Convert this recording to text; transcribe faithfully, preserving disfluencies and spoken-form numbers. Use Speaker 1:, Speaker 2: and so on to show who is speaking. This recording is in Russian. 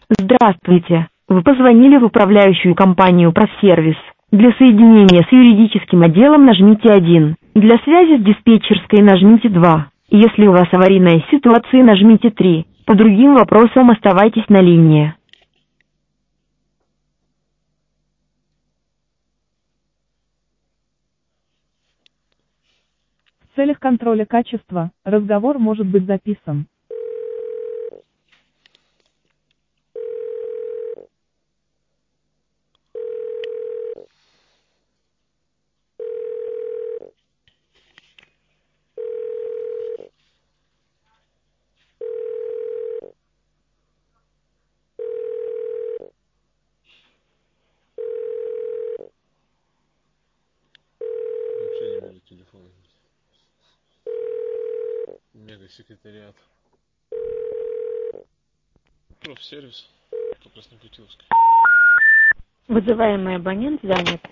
Speaker 1: Здравствуйте. Вы позвонили в управляющую компанию «Профсервис». Для соединения с юридическим отделом нажмите один. Для связи с диспетчерской нажмите два. Если у вас аварийная ситуация, нажмите три. По другим вопросам оставайтесь на линии.
Speaker 2: В целях контроля качества разговор может быть записан.
Speaker 3: Вообще не буду телефон. Мега секретариат. Профсервис по Краснопутиловской.
Speaker 1: Вызываемый абонент занят.